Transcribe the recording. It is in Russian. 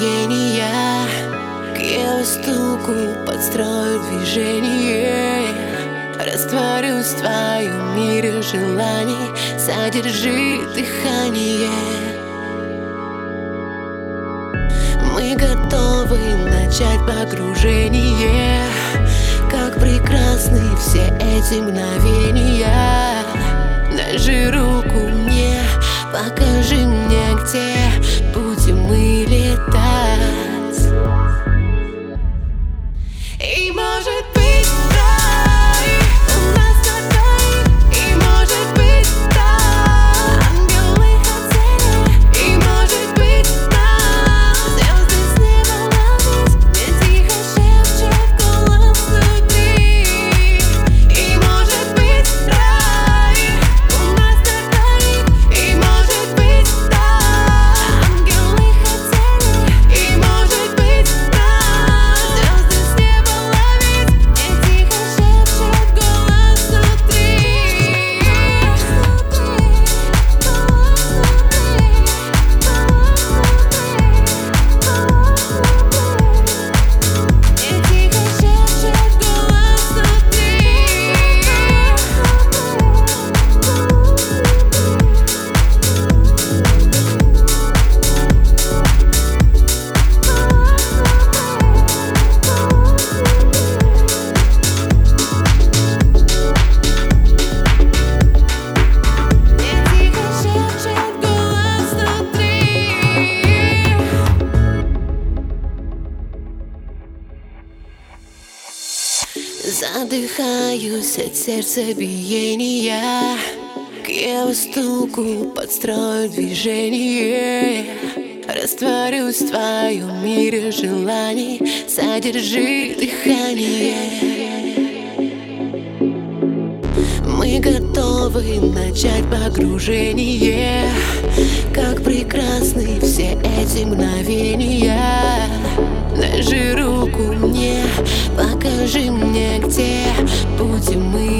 биения, к его стуку подстрою движение. Растворюсь в твоем мире желаний, содержи дыхание. Мы готовы начать погружение. Как прекрасны все эти мгновения. Дай руку мне, покажи мне, где будем мы летать. И может быть рай у нас на двоих, и может быть так ангелы хотели, и может быть нам звезды с неба ловить, мне тихо шепчет голос внутри. И может быть рай у нас на двоих, и может быть так ангелы хотели, и может быть нам звезды с неба ловить, мне тихо шепчет голос внутри. Задыхаюсь от сердцебиения, к его стуку подстрою движение. Растворюсь в твоем мире желаний, содержи дыхание. Мы готовы начать погружение. Как прекрасны все эти мгновения. Дай руку мне, покажи мне, где будем мы